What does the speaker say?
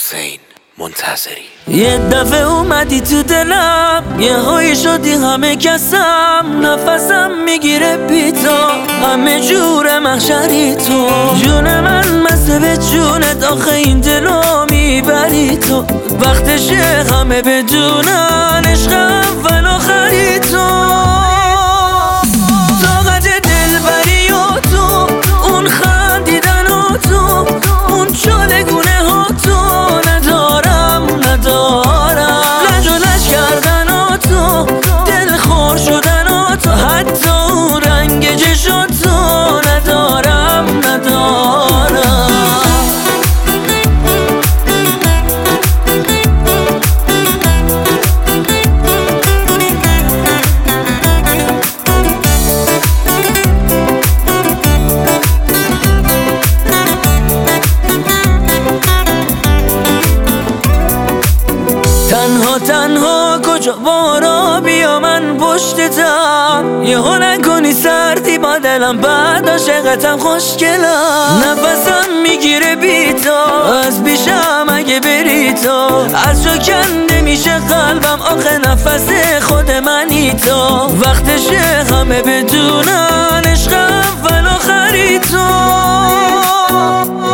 حسین منتظری. یه دفعه اومدی تو دلم، یه هایی شدی همه کسم، نفسم میگیره بی تو، همه جور محشری تو، جون من مسته به جونت، آخه این دلو میبری تو، وقتشه همه بدونن عشق اول آخری تو، طاقت دلبری و تو، اون خندیدن و تو، اون چالگونه ها تو ندارم، لج و لج کردن و تو، دل خور شدن و تو، حتی اون رنگ چشم تو ندارم. تنها کجا بارا بیا من پشتتم، یهو نکنی سردی با دلم، بعد عاشقتم خوشگلم، نفسم میگیره بی تو، از پیشم اگه بری تو، از جا کنده میشه قلبم، آخه نفس خود منی تو، وقتشه همه بدونن عشق اول آخری تو.